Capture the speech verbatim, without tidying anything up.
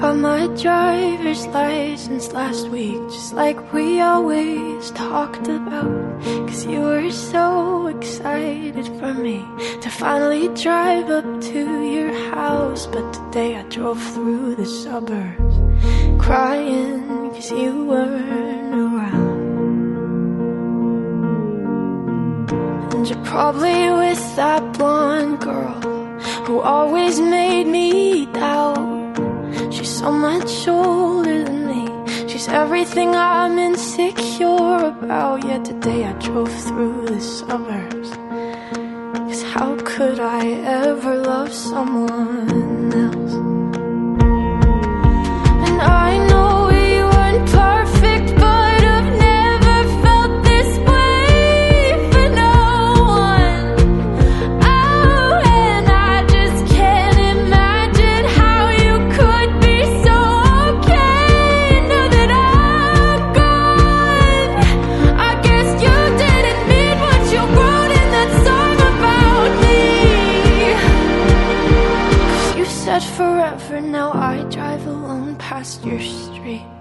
got my driver's license last week, just like we always talked about. Cause you were so excited for me to finally drive up to your house. But today I drove through the suburbs crying cause you weren't around. And you're probably with that blonde girl who always made me doubt. She's so much older than me, she's everything I'm insecure about. Yet today I drove through the suburbs, cause how could I ever love someone else? And I know we weren't perfect, but I've never felt this way for no one. Oh, and I just can't imagine how you could be so okay now that I'm gone. I guess you didn't mean what you wrote in that song about me. Cause you said forever, now I drive alone past your street.